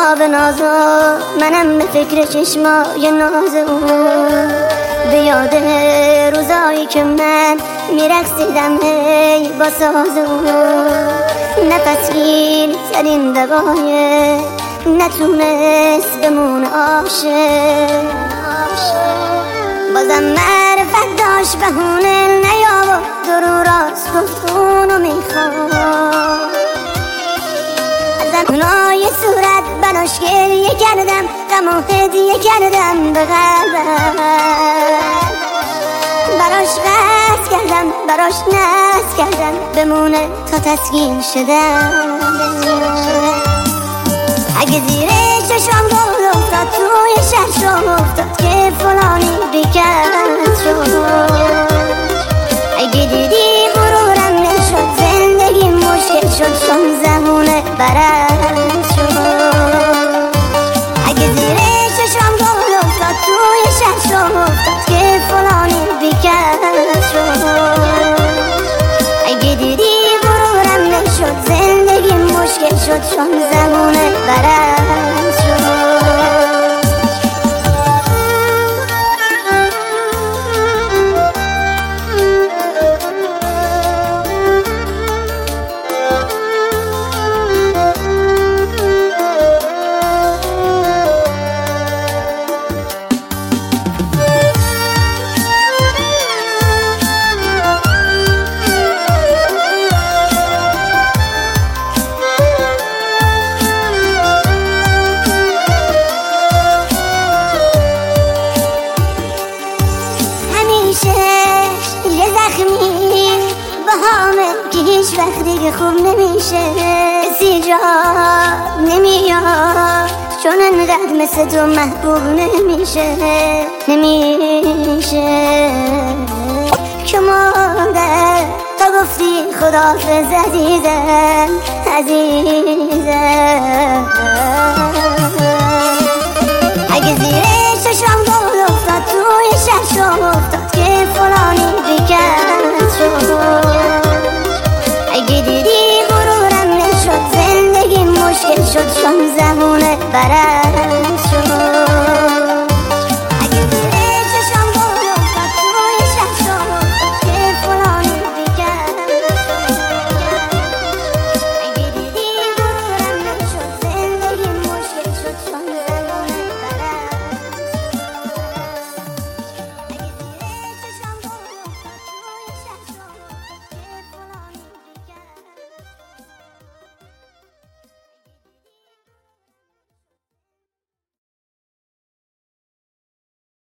به نازو منم به فکر چشمای نازو، به یاد روزایی که من میرقصیدم هی با سازو، نفس گیر زدین دوای نتونست بمون عاشق، بازم معرفت داشت بهونه نیاورد درو راست گفت اونو میخواد. اونای صورت براش گریه کردم، غم و هدیه کردم به قلبم، براش قصد کردم براش نصب کردم بمونه تا تسکین شدم. اگه زیر چشم گل افتاد توی شهر افتاد که فلانی بیکرد شد، اگه دیدی غرورم نشد زندگی مشکل شد چون زمونه برد شد. اگه زیر چشم گل افتاد توی شهر افتاد که فلانی بیکرد شد، اگه دیدی غرورم نشد زندگی مشکل شد چون زمونه برد شد. یه زخمی بهامه که هیچ وقت دیگه خوب نمیشه، کسی جا نمیاد چون انقدر مثل تو محبوب نمیشه که مادر تا گفتی خداحافظ عزیزم اگه زیر چشم گل افتاد توی شهر افتاد که فلانی بیکرد شد، اگه دیدی غرورم نشد زندگی مشکل شد چون زمونه برد شد.